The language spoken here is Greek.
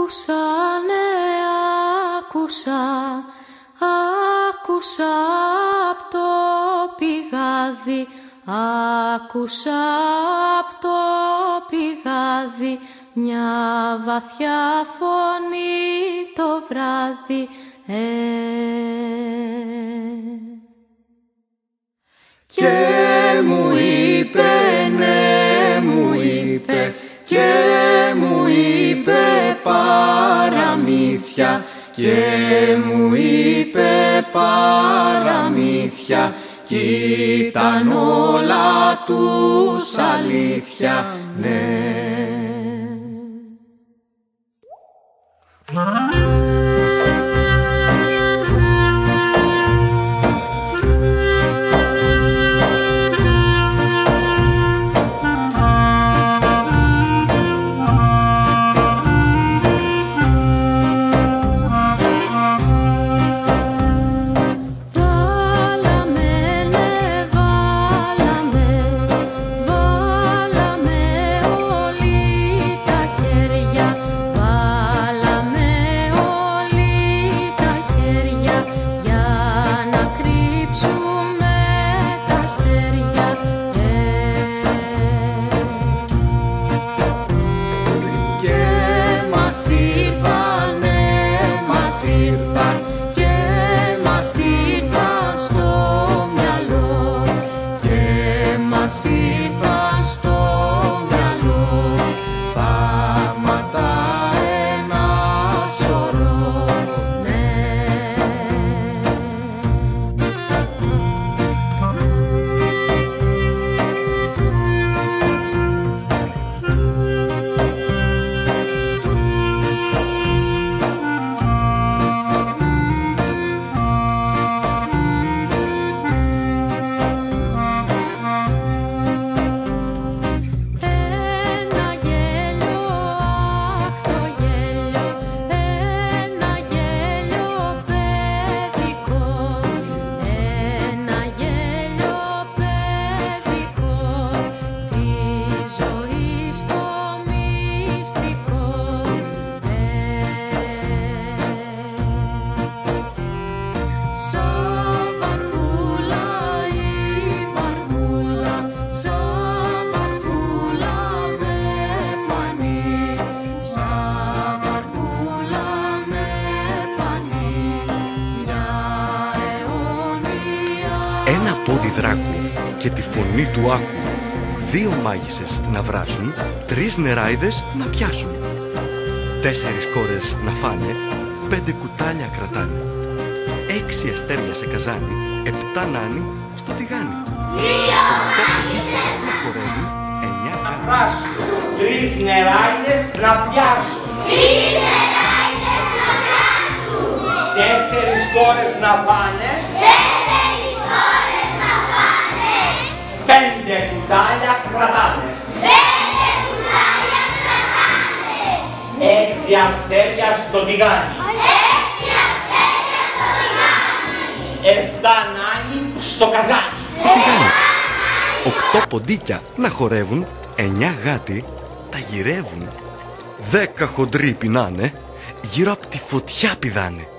Άκουσα απ' το πηγάδι, άκουσα απ' το πηγάδι μια βαθιά φωνή το βράδυ. Και μου είπε, ναι μου είπε, και μου είπε παραμύθια, και μου είπε παραμύθια, κι ήταν όλα τους αλήθεια, ναι. Ήρθαν στο μυαλό θαύματα ένα σωρό, ναι. Ένα πόδι δράκου και τη φωνή του άκου. 2 μάγισσες να βράσουν, 3 νεράιδες να πιάσουν. 4 κόρες να φάνε, 5 κουτάλια κρατάνε. 6 αστέρια σε καζάνι, 7 νάνι στο τηγάνι. 8 ποντίκια να χορεύουν, 9 να βράσουν, 3 νεράιδες να πιάσουν. 4 κόρες να πάνε, 5 κουτάλια κρατάνε. 6 αστέρια στο τηγάνι. 7 νάνι στο καζάνι. 8 ποντίκια να χορεύουν, 9 γάτι τα γυρεύουν. 10 χοντροί πεινάνε, γύρω απ' τη φωτιά πηδάνε.